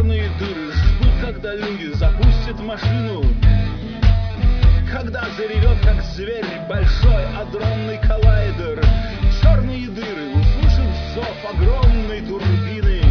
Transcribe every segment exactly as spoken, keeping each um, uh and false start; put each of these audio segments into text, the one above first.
черные дыры ждут, когда люди запустят машину, когда заревет, как зверь, большой адронный коллайдер. Черные дыры услышат зов огромной турбины,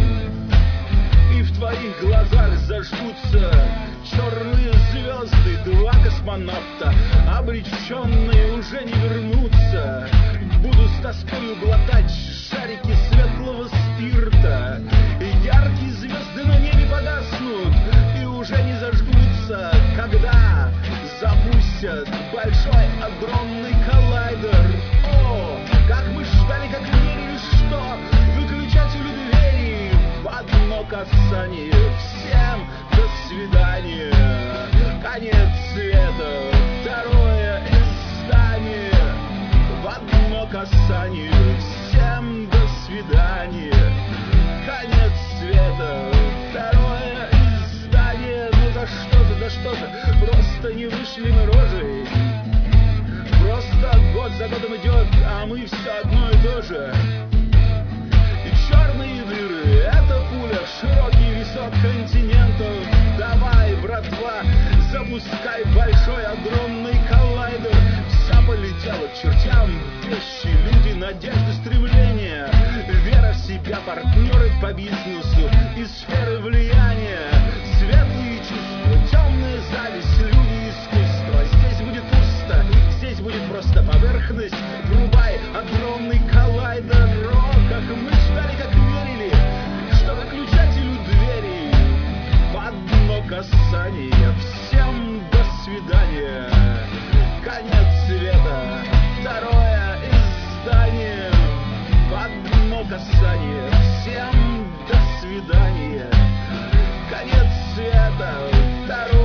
и в твоих глазах зажгутся черные звезды. Два космонавта, обреченные уже не вернутся, буду с тоскою глотать шарики светлого спирта. И яркие звезды на небе погаснут и уже не зажгутся, когда запустят большой адронный коллайдер. О, как мы ждали, как верили, что выключателю двери в одно касание. Всем до свидания. Конец света, второе издание. В одно касание. Всем до свидания. Конец света, второе издание. Ну за что же, да что же, просто не вышли мы рожей. Просто год за годом идет, а мы все одно и то же. И черные дыры — это пуля в широкий висок континентов. Давай, братва, запускай большой адронный коллайдер. Все полетело к чертям, вещи, люди, надежды, стремления, вера в себя, партнеры по бизнесу и сферы влияния, светлые чувства, темная зависть, люди, искусство. Здесь будет пусто, здесь будет просто поверхность. Врубай адронный коллайдер. О, как мы ждали, как верили, что выключателю двери в одно касание. Всем до свидания. Конец света, второе издание. В одно касание. Всем до свидания. Конец света, второе